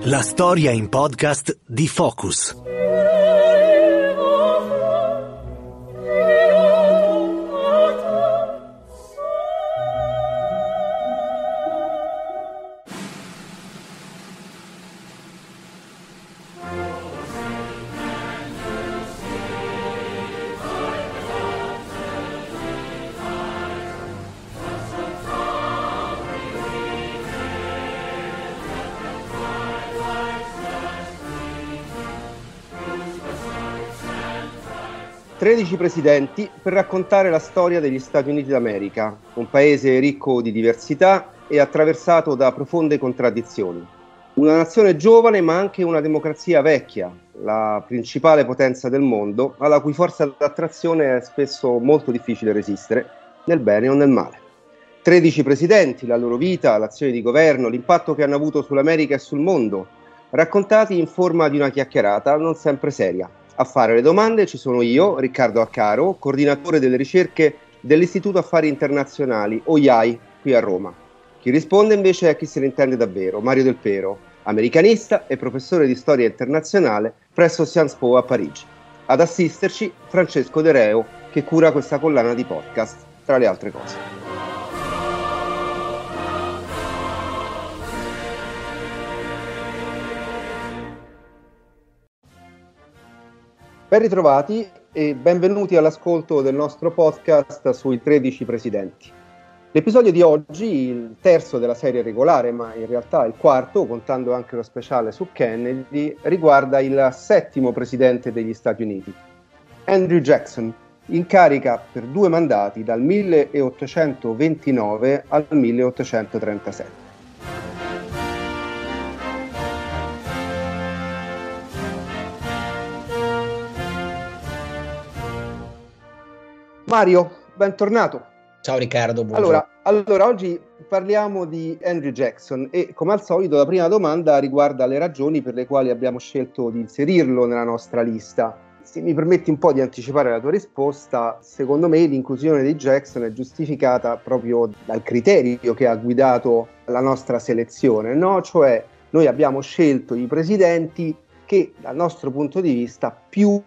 La storia in podcast di Focus. Tredici presidenti per raccontare la storia degli Stati Uniti d'America, un paese ricco di diversità e attraversato da profonde contraddizioni. Una nazione giovane ma anche una democrazia vecchia, la principale potenza del mondo, alla cui forza d'attrazione è spesso molto difficile resistere, nel bene o nel male. 13 presidenti, la loro vita, l'azione di governo, l'impatto che hanno avuto sull'America e sul mondo, raccontati in forma di una chiacchierata non sempre seria. A fare le domande ci sono io, Riccardo Accaro, coordinatore delle ricerche dell'Istituto Affari Internazionali, OIAI, qui a Roma. Chi risponde invece è chi se ne intende davvero, Mario Del Pero, americanista e professore di storia internazionale presso Sciences Po a Parigi. Ad assisterci Francesco De Reo, che cura questa collana di podcast, tra le altre cose. Ben ritrovati e benvenuti all'ascolto del nostro podcast sui 13 presidenti. L'episodio di oggi, il terzo della serie regolare, ma in realtà il quarto, contando anche lo speciale su Kennedy, riguarda il settimo presidente degli Stati Uniti, Andrew Jackson, in carica per 2 mandati dal 1829 al 1837. Mario, bentornato. Ciao Riccardo, buongiorno. Allora, oggi parliamo di Andrew Jackson e come al solito la prima domanda riguarda le ragioni per le quali abbiamo scelto di inserirlo nella nostra lista. Se mi permetti un po' di anticipare la tua risposta, secondo me l'inclusione di Jackson è giustificata proprio dal criterio che ha guidato la nostra selezione, no? Cioè noi abbiamo scelto i presidenti che dal nostro punto di vista più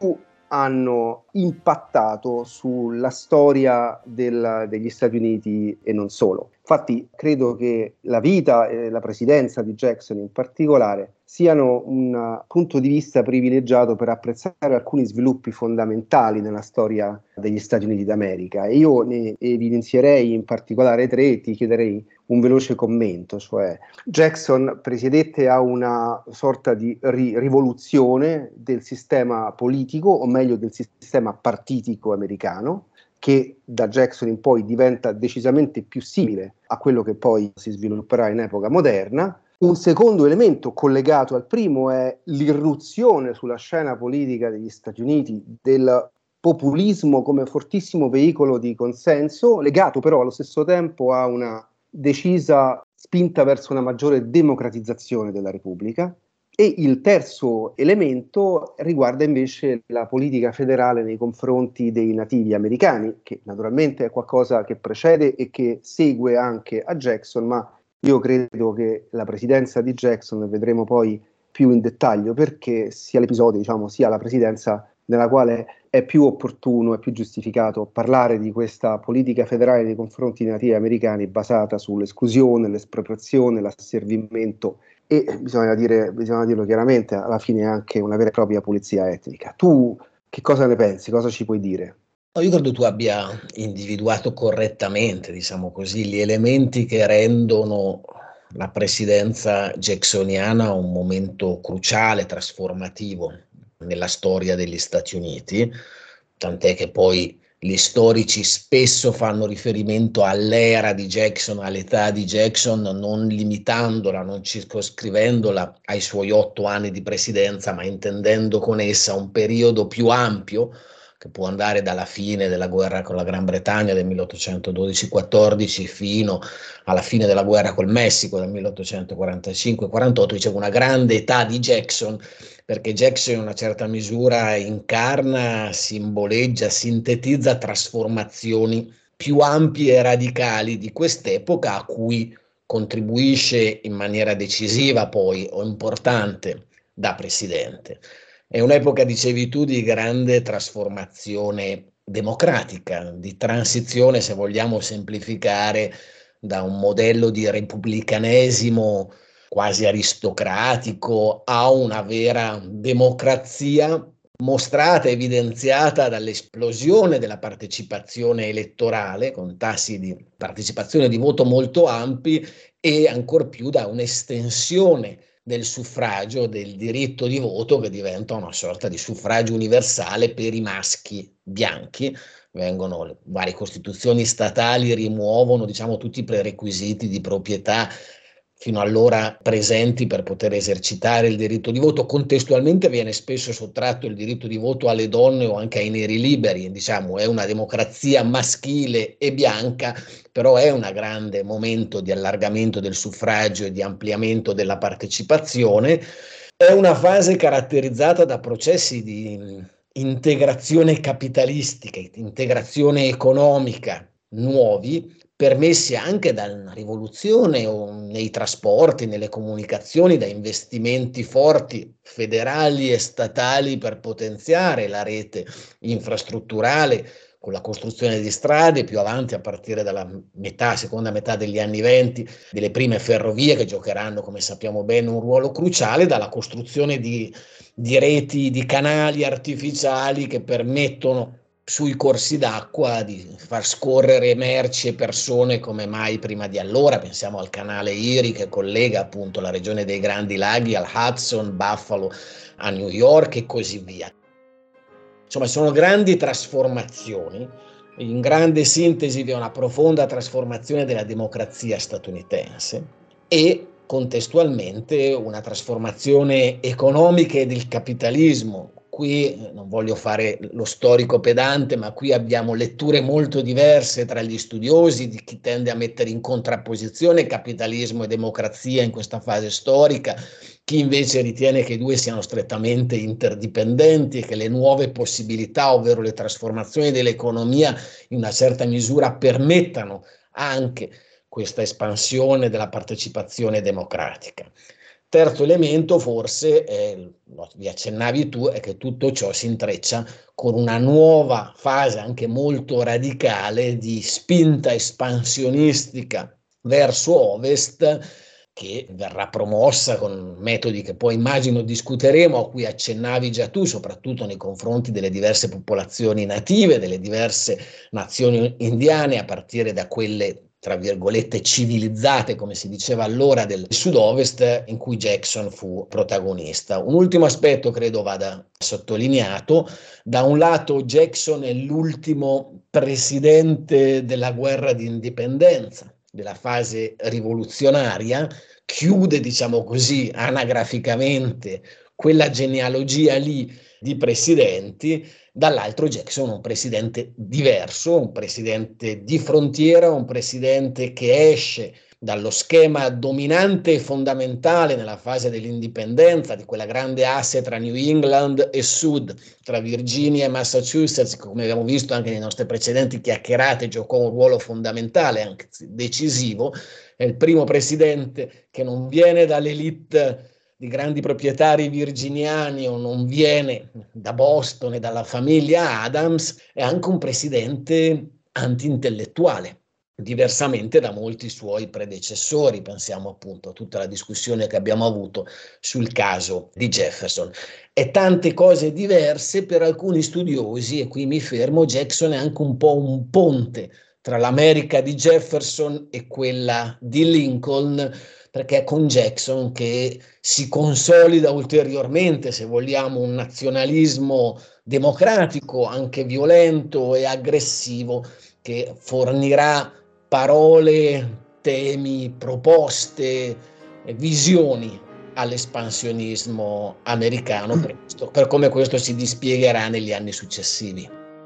hanno impattato sulla storia degli Stati Uniti e non solo. Infatti credo che la vita e la presidenza di Jackson in particolare siano un punto di vista privilegiato per apprezzare alcuni sviluppi fondamentali nella storia degli Stati Uniti d'America. E io ne evidenzierei in particolare 3 e ti chiederei un veloce commento, cioè Jackson presiedette a una sorta di rivoluzione del sistema politico, o meglio del sistema partitico americano, che da Jackson in poi diventa decisamente più simile a quello che poi si svilupperà in epoca moderna. Un secondo elemento collegato al primo è l'irruzione sulla scena politica degli Stati Uniti del populismo come fortissimo veicolo di consenso, legato però allo stesso tempo a una decisa spinta verso una maggiore democratizzazione della Repubblica. E il terzo elemento riguarda invece la politica federale nei confronti dei nativi americani, che naturalmente è qualcosa che precede e che segue anche a Jackson, ma io credo che la presidenza di Jackson, vedremo poi più in dettaglio perché, sia l'episodio, sia la presidenza nella quale è più opportuno e più giustificato parlare di questa politica federale nei confronti dei nativi americani basata sull'esclusione, l'espropriazione, l'asservimento e bisogna dirlo chiaramente, alla fine anche una vera e propria pulizia etnica. Tu che cosa ne pensi? Cosa ci puoi dire? Io credo tu abbia individuato correttamente, diciamo così, gli elementi che rendono la presidenza jacksoniana un momento cruciale, trasformativo nella storia degli Stati Uniti, tant'è che poi gli storici spesso fanno riferimento all'era di Jackson, all'età di Jackson, non limitandola, non circoscrivendola ai suoi 8 anni di presidenza, ma intendendo con essa un periodo più ampio che può andare dalla fine della guerra con la Gran Bretagna del 1812-14 fino alla fine della guerra col Messico del 1845-48, dicevo una grande età di Jackson, perché Jackson in una certa misura incarna, simboleggia, sintetizza trasformazioni più ampie e radicali di quest'epoca a cui contribuisce in maniera decisiva poi o importante da presidente. È un'epoca, dicevi tu, di grande trasformazione democratica, di transizione, se vogliamo semplificare, da un modello di repubblicanesimo quasi aristocratico a una vera democrazia mostrata, evidenziata dall'esplosione della partecipazione elettorale, con tassi di partecipazione di voto molto ampi, e ancor più da un'estensione del suffragio, del diritto di voto, che diventa una sorta di suffragio universale per i maschi bianchi. Vengono le varie costituzioni statali, rimuovono, diciamo, tutti i prerequisiti di proprietà fino allora presenti per poter esercitare il diritto di voto. Contestualmente viene spesso sottratto il diritto di voto alle donne o anche ai neri liberi, diciamo, è una democrazia maschile e bianca, però è un grande momento di allargamento del suffragio e di ampliamento della partecipazione. È una fase caratterizzata da processi di integrazione capitalistica, integrazione economica nuovi, permessi anche da una rivoluzione nei trasporti, nelle comunicazioni, da investimenti forti federali e statali per potenziare la rete infrastrutturale, con la costruzione di strade, più avanti a partire dalla seconda metà degli anni '20, delle prime ferrovie che giocheranno, come sappiamo bene, un ruolo cruciale, dalla costruzione di reti, di canali artificiali che permettono sui corsi d'acqua di far scorrere merci e persone come mai prima di allora. Pensiamo al canale Erie che collega appunto la regione dei Grandi Laghi al Hudson, Buffalo a New York e così via. Insomma, sono grandi trasformazioni. In grande sintesi vi è una profonda trasformazione della democrazia statunitense e contestualmente una trasformazione economica e del capitalismo. Qui non voglio fare lo storico pedante, ma qui abbiamo letture molto diverse tra gli studiosi, di chi tende a mettere in contrapposizione capitalismo e democrazia in questa fase storica, chi invece ritiene che i due siano strettamente interdipendenti e che le nuove possibilità, ovvero le trasformazioni dell'economia, in una certa misura permettano anche questa espansione della partecipazione democratica. Terzo elemento, forse, vi accennavi tu, è che tutto ciò si intreccia con una nuova fase anche molto radicale di spinta espansionistica verso ovest, che verrà promossa con metodi che poi immagino discuteremo, a cui accennavi già tu, soprattutto nei confronti delle diverse popolazioni native, delle diverse nazioni indiane, a partire da quelle tra virgolette civilizzate, come si diceva allora, del sud-ovest, in cui Jackson fu protagonista. Un ultimo aspetto credo vada sottolineato: da un lato Jackson è l'ultimo presidente della guerra di indipendenza, della fase rivoluzionaria, chiude, diciamo così, anagraficamente quella genealogia lì di presidenti. Dall'altro Jackson è un presidente diverso, un presidente di frontiera, un presidente che esce dallo schema dominante e fondamentale nella fase dell'indipendenza, di quella grande asse tra New England e Sud, tra Virginia e Massachusetts, come abbiamo visto anche nelle nostre precedenti chiacchierate, giocò un ruolo fondamentale, anche decisivo. È il primo presidente che non viene dall'elite di grandi proprietari virginiani o non viene da Boston e dalla famiglia Adams, è anche un presidente anti-intellettuale, diversamente da molti suoi predecessori. Pensiamo appunto a tutta la discussione che abbiamo avuto sul caso di Jefferson. E tante cose diverse per alcuni studiosi, e qui mi fermo. Jackson è anche un po' un ponte tra l'America di Jefferson e quella di Lincoln, perché è con Jackson che si consolida ulteriormente, se vogliamo, un nazionalismo democratico, anche violento e aggressivo, che fornirà parole, temi, proposte, visioni all'espansionismo americano, per come questo si dispiegherà negli anni successivi.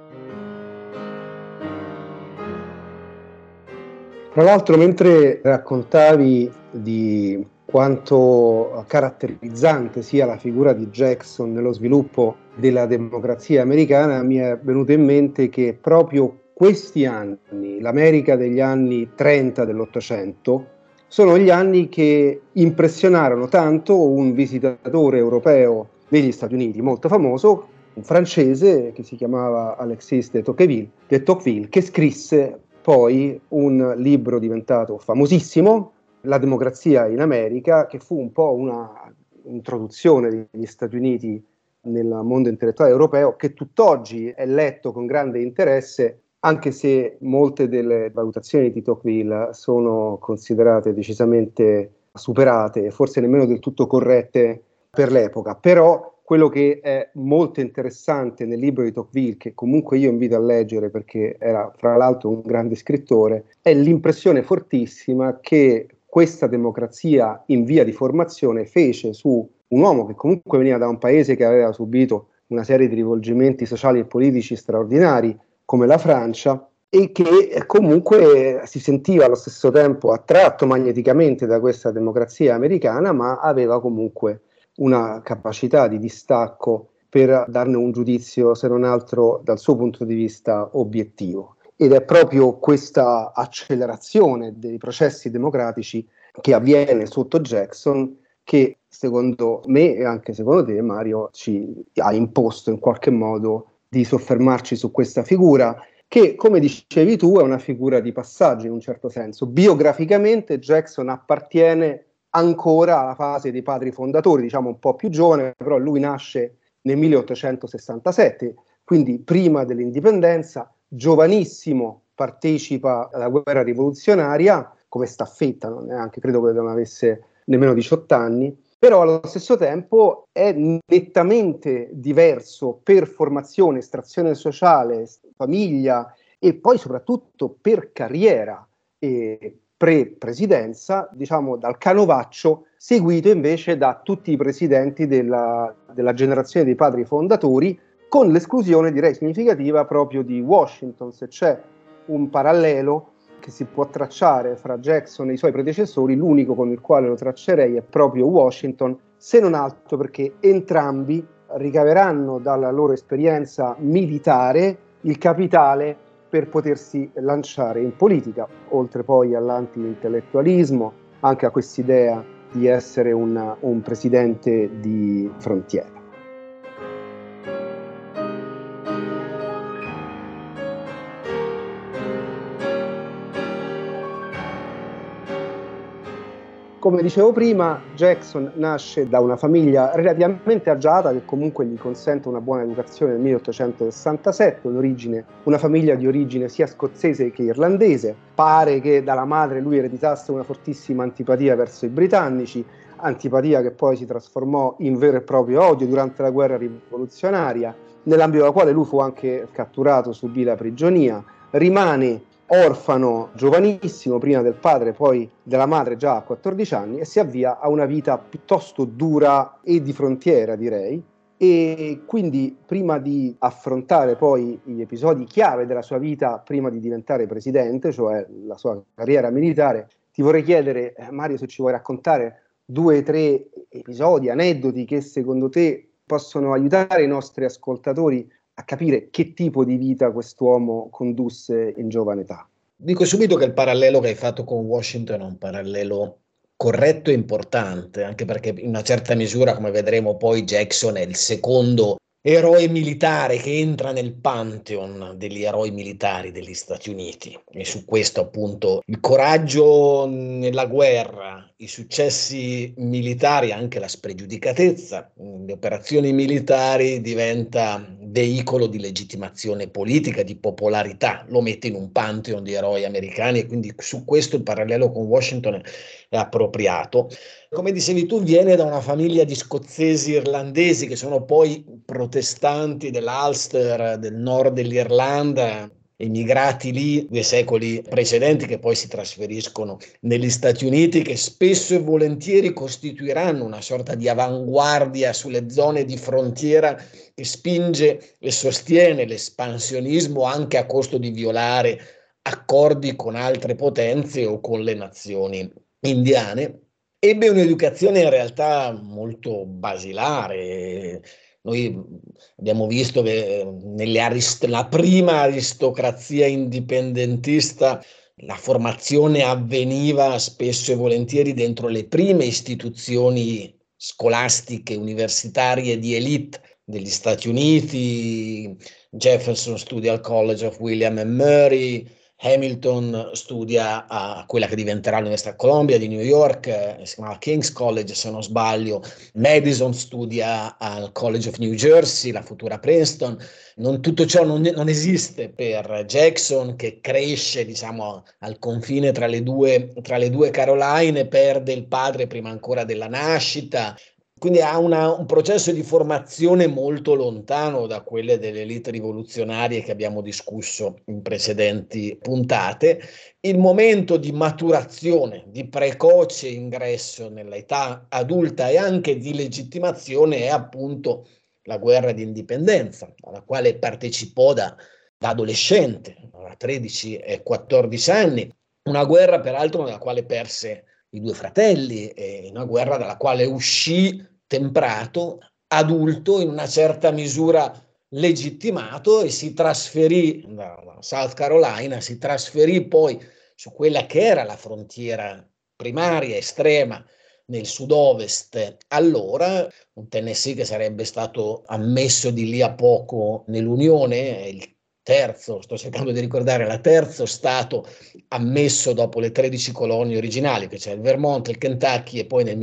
Tra l'altro, mentre raccontavi di quanto caratterizzante sia la figura di Jackson nello sviluppo della democrazia americana, mi è venuto in mente che proprio questi anni, l'America degli anni 30 dell'Ottocento, sono gli anni che impressionarono tanto un visitatore europeo degli Stati Uniti molto famoso, un francese che si chiamava Alexis de Tocqueville, che scrisse poi un libro diventato famosissimo, La democrazia in America, che fu un po' una introduzione degli Stati Uniti nel mondo intellettuale europeo, che tutt'oggi è letto con grande interesse, anche se molte delle valutazioni di Tocqueville sono considerate decisamente superate, forse nemmeno del tutto corrette per l'epoca. Però quello che è molto interessante nel libro di Tocqueville, che comunque io invito a leggere perché era fra l'altro un grande scrittore, è l'impressione fortissima che questa democrazia in via di formazione fece su un uomo che comunque veniva da un paese che aveva subito una serie di rivolgimenti sociali e politici straordinari, come la Francia, e che comunque si sentiva allo stesso tempo attratto magneticamente da questa democrazia americana, ma aveva comunque una capacità di distacco per darne un giudizio, se non altro dal suo punto di vista obiettivo. Ed è proprio questa accelerazione dei processi democratici che avviene sotto Jackson che, secondo me e anche secondo te, Mario, ci ha imposto in qualche modo di soffermarci su questa figura che, come dicevi tu, è una figura di passaggio in un certo senso. Biograficamente Jackson appartiene ancora alla fase dei padri fondatori, diciamo un po' più giovane, però lui nasce nel 1867, quindi prima dell'indipendenza, giovanissimo, partecipa alla guerra rivoluzionaria come staffetta, neanche credo che non avesse nemmeno 18 anni, però allo stesso tempo è nettamente diverso per formazione, estrazione sociale, famiglia e poi soprattutto per carriera e pre-presidenza, diciamo dal canovaccio, seguito invece da tutti i presidenti della generazione dei padri fondatori, con l'esclusione, direi significativa, proprio di Washington. Se c'è un parallelo che si può tracciare fra Jackson e i suoi predecessori, l'unico con il quale lo traccerei è proprio Washington, se non altro perché entrambi ricaveranno dalla loro esperienza militare il capitale per potersi lanciare in politica, oltre poi all'anti-intellettualismo, anche a quest'idea di essere un presidente di frontiera. Come dicevo prima, Jackson nasce da una famiglia relativamente agiata che comunque gli consente una buona educazione nel 1867, una famiglia di origine sia scozzese che irlandese. Pare che dalla madre lui ereditasse una fortissima antipatia verso i britannici, antipatia che poi si trasformò in vero e proprio odio durante la guerra rivoluzionaria, nell'ambito della quale lui fu anche catturato, subì la prigionia, rimane orfano giovanissimo, prima del padre poi della madre già a 14 anni, e si avvia a una vita piuttosto dura e di frontiera, direi. E quindi prima di affrontare poi gli episodi chiave della sua vita prima di diventare presidente, cioè la sua carriera militare, ti vorrei chiedere, Mario, se ci vuoi raccontare 2 o 3 episodi, aneddoti che secondo te possono aiutare i nostri ascoltatori a capire che tipo di vita quest'uomo condusse in giovane età. Dico subito che il parallelo che hai fatto con Washington è un parallelo corretto e importante, anche perché in una certa misura, come vedremo poi, Jackson è il secondo eroe militare che entra nel pantheon degli eroi militari degli Stati Uniti, e su questo appunto il coraggio nella guerra, i successi militari, anche la spregiudicatezza, le operazioni militari diventa veicolo di legittimazione politica, di popolarità, lo mette in un pantheon di eroi americani, e quindi su questo il parallelo con Washington è appropriato. Come dicevi tu, viene da una famiglia di scozzesi irlandesi che sono poi protestanti dell'Ulster, del nord dell'Irlanda, emigrati lì 2 secoli precedenti, che poi si trasferiscono negli Stati Uniti, che spesso e volentieri costituiranno una sorta di avanguardia sulle zone di frontiera che spinge e sostiene l'espansionismo anche a costo di violare accordi con altre potenze o con le nazioni indiane. Ebbe un'educazione in realtà molto basilare. Noi abbiamo visto che la prima aristocrazia indipendentista la formazione avveniva spesso e volentieri dentro le prime istituzioni scolastiche universitarie di elite degli Stati Uniti. Jefferson studia al College of William and Mary, Hamilton studia a quella che diventerà l'Università Columbia di New York, si chiama King's College se non sbaglio. Madison studia al College of New Jersey, la futura Princeton. Tutto ciò non esiste per Jackson, che cresce, diciamo, al confine tra le due Caroline, perde il padre prima ancora della nascita. Quindi ha un processo di formazione molto lontano da quelle delle elite rivoluzionarie che abbiamo discusso in precedenti puntate. Il momento di maturazione, di precoce ingresso nell'età adulta e anche di legittimazione è appunto la guerra di indipendenza, alla quale partecipò da adolescente, a 13 e 14 anni. Una guerra peraltro nella quale perse i due fratelli, e una guerra dalla quale uscì temprato, adulto, in una certa misura legittimato, e si trasferì da South Carolina, si trasferì poi su quella che era la frontiera primaria, estrema, nel sud-ovest, allora un Tennessee che sarebbe stato ammesso di lì a poco nell'Unione, il terzo, sto cercando di ricordare, la terzo stato ammesso dopo le 13 colonie originali, che c'è il Vermont, il Kentucky e poi nel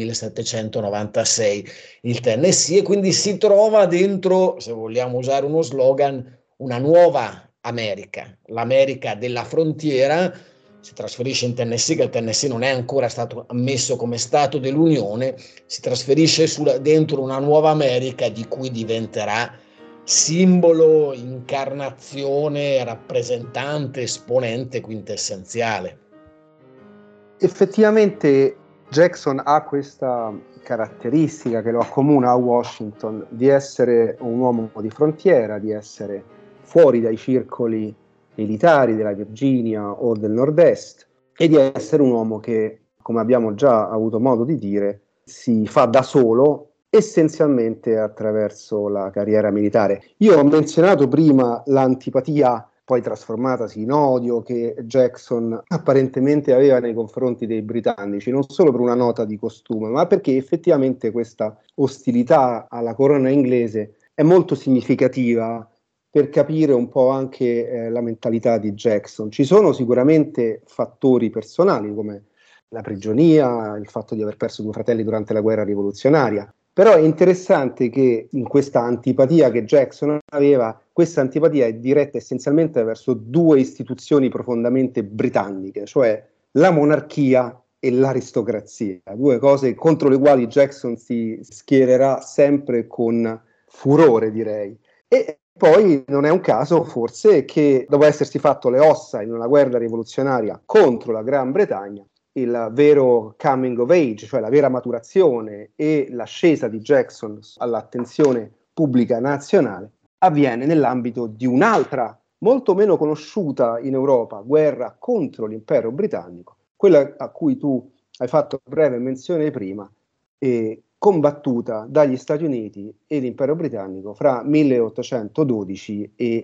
1796 il Tennessee, e quindi si trova dentro, se vogliamo usare uno slogan, una nuova America, l'America della frontiera. Si trasferisce in Tennessee, che il Tennessee non è ancora stato ammesso come Stato dell'Unione, si trasferisce dentro una nuova America di cui diventerà simbolo, incarnazione, rappresentante, esponente quintessenziale. Effettivamente Jackson ha questa caratteristica che lo accomuna a Washington, di essere un uomo di frontiera, di essere fuori dai circoli militari della Virginia o del Nord-Est, e di essere un uomo che, come abbiamo già avuto modo di dire, si fa da solo essenzialmente attraverso la carriera militare. Io ho menzionato prima l'antipatia, poi trasformatasi in odio, che Jackson apparentemente aveva nei confronti dei britannici, non solo per una nota di costume, ma perché effettivamente questa ostilità alla corona inglese è molto significativa per capire un po' anche la mentalità di Jackson. Ci sono sicuramente fattori personali come la prigionia, il fatto di aver perso due fratelli durante la guerra rivoluzionaria, però è interessante che in questa antipatia che Jackson aveva, questa antipatia è diretta essenzialmente verso due istituzioni profondamente britanniche, cioè la monarchia e l'aristocrazia, due cose contro le quali Jackson si schiererà sempre con furore, direi. E poi non è un caso forse che dopo essersi fatto le ossa in una guerra rivoluzionaria contro la Gran Bretagna, il vero coming of age, cioè la vera maturazione e l'ascesa di Jackson all'attenzione pubblica nazionale, avviene nell'ambito di un'altra, molto meno conosciuta in Europa, guerra contro l'impero britannico, quella a cui tu hai fatto breve menzione prima, combattuta dagli Stati Uniti e l'impero britannico fra 1812 e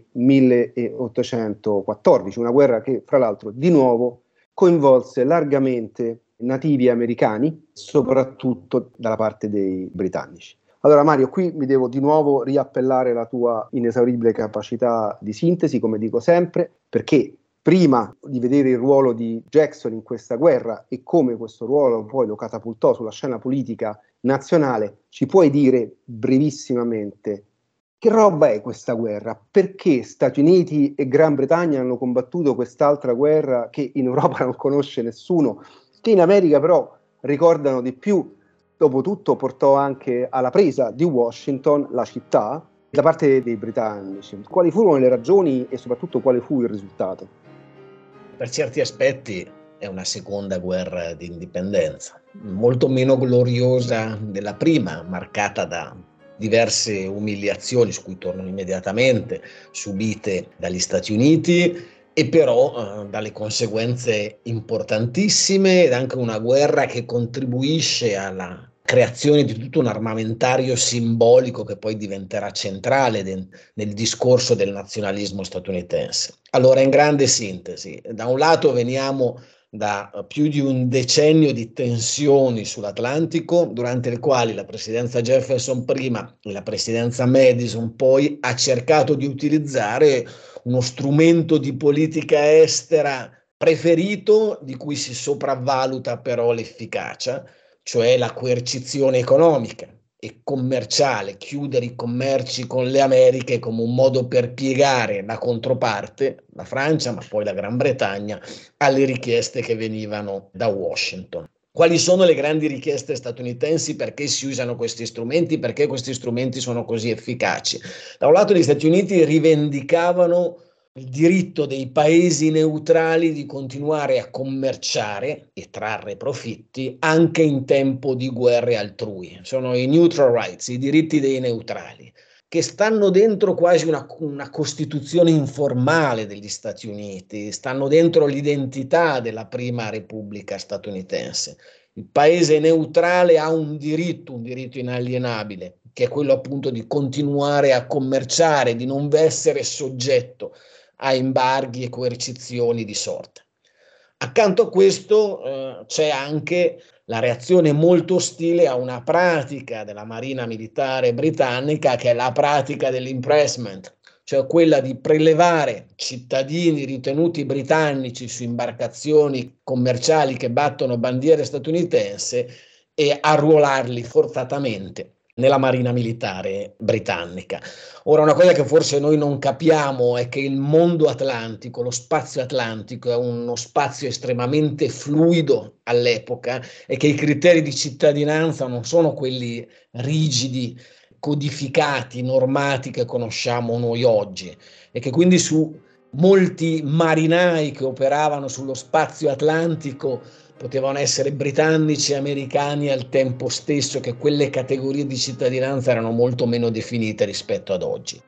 1814, una guerra che fra l'altro di nuovo coinvolse largamente nativi americani, soprattutto dalla parte dei britannici. Allora Mario, qui mi devo di nuovo riappellare la tua inesauribile capacità di sintesi, come dico sempre, perché prima di vedere il ruolo di Jackson in questa guerra e come questo ruolo poi lo catapultò sulla scena politica nazionale, ci puoi dire brevissimamente che roba è questa guerra? Perché Stati Uniti e Gran Bretagna hanno combattuto quest'altra guerra che in Europa non conosce nessuno, che in America però ricordano di più? Dopotutto portò anche alla presa di Washington, la città, da parte dei britannici. Quali furono le ragioni e soprattutto quale fu il risultato? Per certi aspetti è una seconda guerra di indipendenza, molto meno gloriosa della prima, marcata da diverse umiliazioni, su cui torno immediatamente, subite dagli Stati Uniti, e però dalle conseguenze importantissime, ed anche una guerra che contribuisce alla creazione di tutto un armamentario simbolico che poi diventerà centrale nel discorso del nazionalismo statunitense. Allora, in grande sintesi, da un lato veniamo da più di un decennio di tensioni sull'Atlantico, durante le quali la presidenza Jefferson prima e la presidenza Madison poi ha cercato di utilizzare uno strumento di politica estera preferito, di cui si sopravvaluta però l'efficacia, cioè la coercizione economica e commerciale, chiudere i commerci con le Americhe come un modo per piegare la controparte, la Francia, ma poi la Gran Bretagna, alle richieste che venivano da Washington. Quali sono le grandi richieste statunitensi? Perché si usano questi strumenti? Perché questi strumenti sono così efficaci? Da un lato gli Stati Uniti rivendicavano il diritto dei paesi neutrali di continuare a commerciare e trarre profitti anche in tempo di guerre altrui. Sono i neutral rights, i diritti dei neutrali, che stanno dentro quasi una costituzione informale degli Stati Uniti, stanno dentro l'identità della prima Repubblica statunitense. Il paese neutrale ha un diritto inalienabile, che è quello appunto di continuare a commerciare, di non essere soggetto a embarghi e coercizioni di sorta. Accanto a questo c'è anche la reazione molto ostile a una pratica della Marina Militare britannica, che è la pratica dell'impressment, cioè quella di prelevare cittadini ritenuti britannici su imbarcazioni commerciali che battono bandiere statunitense e arruolarli forzatamente nella Marina Militare britannica. Ora, una cosa che forse noi non capiamo è che il mondo atlantico, lo spazio atlantico, è uno spazio estremamente fluido all'epoca e che i criteri di cittadinanza non sono quelli rigidi, codificati, normati che conosciamo noi oggi, e che quindi su molti marinai che operavano sullo spazio atlantico potevano essere britannici e americani al tempo stesso, che quelle categorie di cittadinanza erano molto meno definite rispetto ad oggi.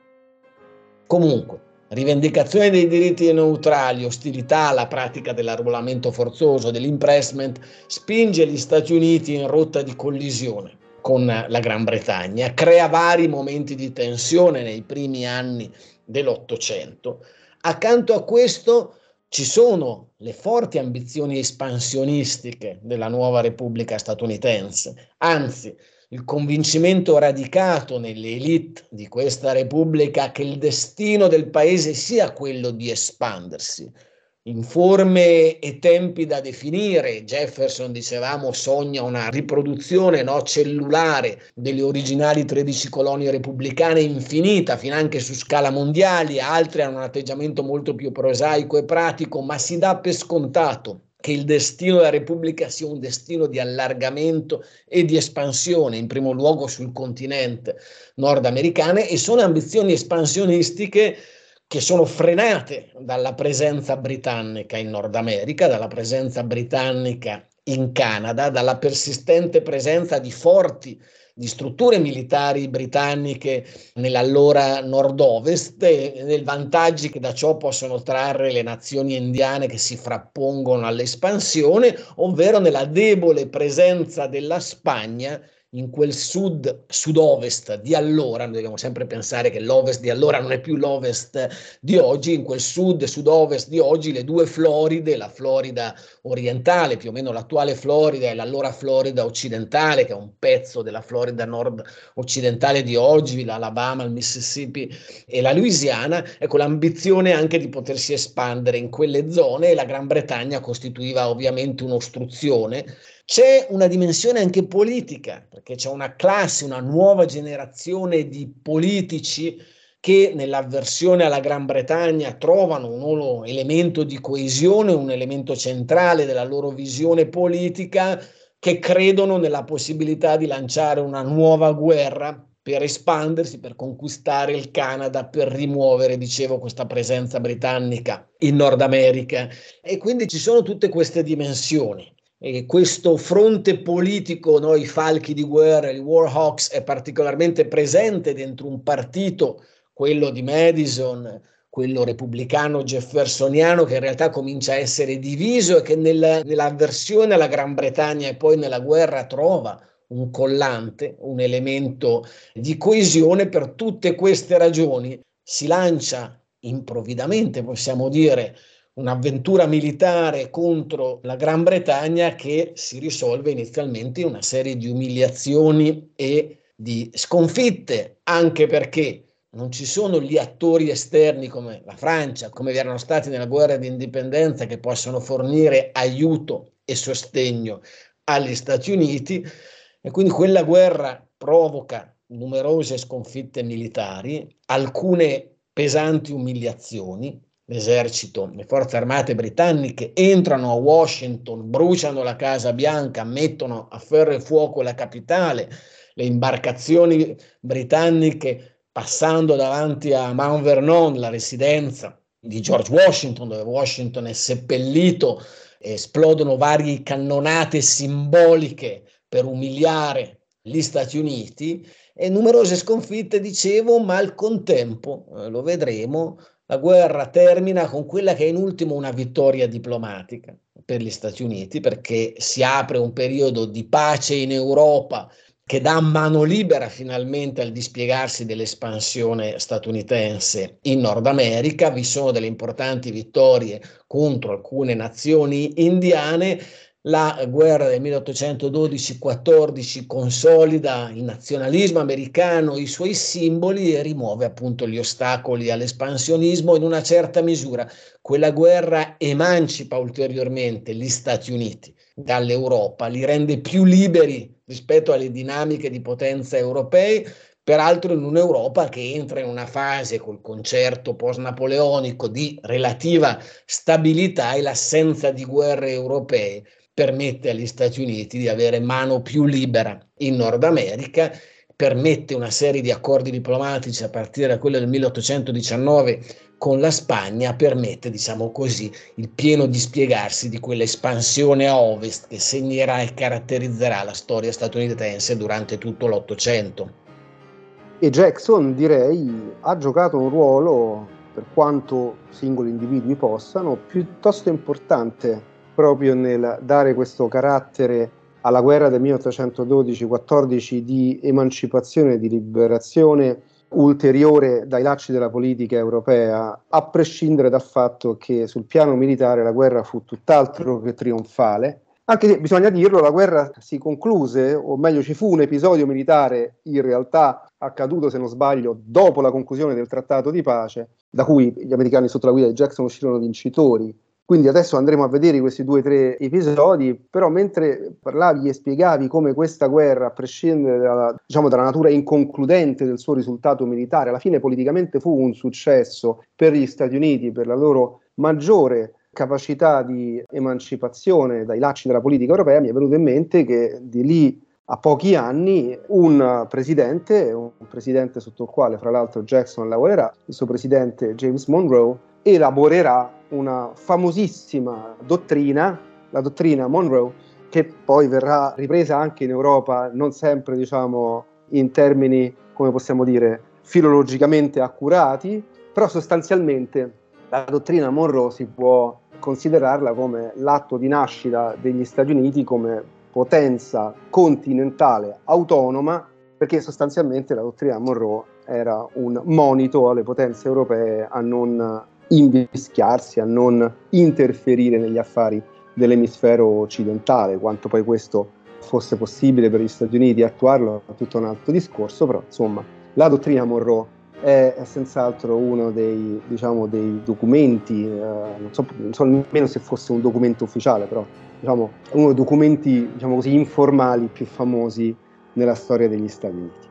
Comunque, rivendicazione dei diritti neutrali, ostilità alla pratica dell'arruolamento forzoso, dell'impressment, spinge gli Stati Uniti in rotta di collisione con la Gran Bretagna, crea vari momenti di tensione nei primi anni dell'Ottocento. Accanto a questo ci sono le forti ambizioni espansionistiche della nuova Repubblica statunitense, anzi il convincimento radicato nelle elite di questa Repubblica che il destino del paese sia quello di espandersi in forme e tempi da definire. Jefferson, dicevamo, sogna una riproduzione cellulare delle originali 13 colonie repubblicane infinita, finanche su scala mondiale. Altri hanno un atteggiamento molto più prosaico e pratico, ma si dà per scontato che il destino della Repubblica sia un destino di allargamento e di espansione, in primo luogo sul continente nordamericano, e sono ambizioni espansionistiche che sono frenate dalla presenza britannica in Nord America, dalla presenza britannica in Canada, dalla persistente presenza di strutture militari britanniche nell'allora nord-ovest, e dei vantaggi che da ciò possono trarre le nazioni indiane che si frappongono all'espansione, ovvero nella debole presenza della Spagna in quel sud-ovest di allora. Noi dobbiamo sempre pensare che l'ovest di allora non è più l'ovest di oggi. In quel sud-ovest di oggi le due Floride, la Florida orientale, più o meno l'attuale Florida, e l'allora Florida occidentale, che è un pezzo della Florida nord-occidentale di oggi, l'Alabama, il Mississippi e la Louisiana, ecco l'ambizione anche di potersi espandere in quelle zone, e la Gran Bretagna costituiva ovviamente un'ostruzione. C'è una dimensione anche politica, perché c'è una classe, una nuova generazione di politici che nell'avversione alla Gran Bretagna trovano un nuovo elemento di coesione, un elemento centrale della loro visione politica, che credono nella possibilità di lanciare una nuova guerra per espandersi, per conquistare il Canada, per rimuovere, dicevo, questa presenza britannica in Nord America. E quindi ci sono tutte queste dimensioni. E questo fronte politico, i falchi di guerra, i War Hawks, è particolarmente presente dentro un partito, quello di Madison, quello repubblicano jeffersoniano, che in realtà comincia a essere diviso e che nell'avversione alla Gran Bretagna e poi nella guerra trova un collante, un elemento di coesione. Per tutte queste ragioni si lancia improvvidamente, possiamo dire, un'avventura militare contro la Gran Bretagna che si risolve inizialmente in una serie di umiliazioni e di sconfitte, anche perché non ci sono gli attori esterni come la Francia, come vi erano stati nella guerra di indipendenza, che possono fornire aiuto e sostegno agli Stati Uniti, e quindi quella guerra provoca numerose sconfitte militari, alcune pesanti umiliazioni. L'esercito, le forze armate britanniche entrano a Washington, bruciano la Casa Bianca, mettono a ferro e fuoco la capitale, le imbarcazioni britanniche passando davanti a Mount Vernon, la residenza di George Washington, dove Washington è seppellito, esplodono varie cannonate simboliche per umiliare gli Stati Uniti, e numerose sconfitte, dicevo, ma al contempo, lo vedremo, la guerra termina con quella che è in ultimo una vittoria diplomatica per gli Stati Uniti, perché si apre un periodo di pace in Europa che dà mano libera finalmente al dispiegarsi dell'espansione statunitense in Nord America. Vi sono delle importanti vittorie contro alcune nazioni indiane. La guerra del 1812-14 consolida il nazionalismo americano, i suoi simboli, e rimuove appunto gli ostacoli all'espansionismo. In una certa misura quella guerra emancipa ulteriormente gli Stati Uniti dall'Europa, li rende più liberi rispetto alle dinamiche di potenza europee, peraltro in un'Europa che entra in una fase col concerto post-napoleonico di relativa stabilità, e l'assenza di guerre europee permette agli Stati Uniti di avere mano più libera in Nord America, permette una serie di accordi diplomatici a partire da quello del 1819 con la Spagna, permette, diciamo così, il pieno dispiegarsi di quell'espansione a ovest che segnerà e caratterizzerà la storia statunitense durante tutto l'Ottocento. E Jackson, direi, ha giocato un ruolo, per quanto singoli individui possano, piuttosto importante proprio nel dare questo carattere alla guerra del 1812-14 di emancipazione, di liberazione ulteriore dai lacci della politica europea, a prescindere dal fatto che sul piano militare la guerra fu tutt'altro che trionfale. Anche se, bisogna dirlo, la guerra si concluse, o meglio ci fu un episodio militare in realtà accaduto, se non sbaglio, dopo la conclusione del trattato di pace, da cui gli americani sotto la guida di Jackson uscirono vincitori. Quindi adesso andremo a vedere questi 2 o 3 episodi, però mentre parlavi e spiegavi come questa guerra, a prescindere dalla natura inconcludente del suo risultato militare, alla fine politicamente fu un successo per gli Stati Uniti, per la loro maggiore capacità di emancipazione dai lacci della politica europea, mi è venuto in mente che di lì a pochi anni un presidente sotto il quale fra l'altro Jackson lavorerà, il suo presidente James Monroe, elaborerà una famosissima dottrina, la dottrina Monroe, che poi verrà ripresa anche in Europa, non sempre diciamo in termini, come possiamo dire, filologicamente accurati, però sostanzialmente la dottrina Monroe si può considerarla come l'atto di nascita degli Stati Uniti come potenza continentale autonoma, perché sostanzialmente la dottrina Monroe era un monito alle potenze europee a non invischiarsi, a non interferire negli affari dell'emisfero occidentale. Quanto poi questo fosse possibile per gli Stati Uniti attuarlo è tutto un altro discorso, però insomma la dottrina Monroe è senz'altro uno dei documenti, non so nemmeno se fosse un documento ufficiale, però uno dei documenti così informali più famosi nella storia degli Stati Uniti.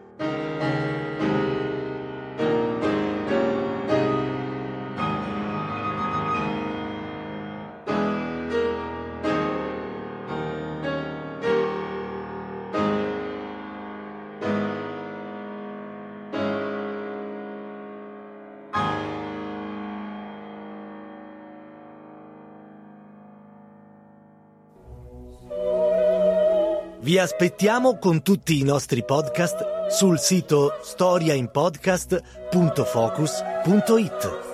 Vi aspettiamo con tutti i nostri podcast sul sito storiainpodcast.focus.it.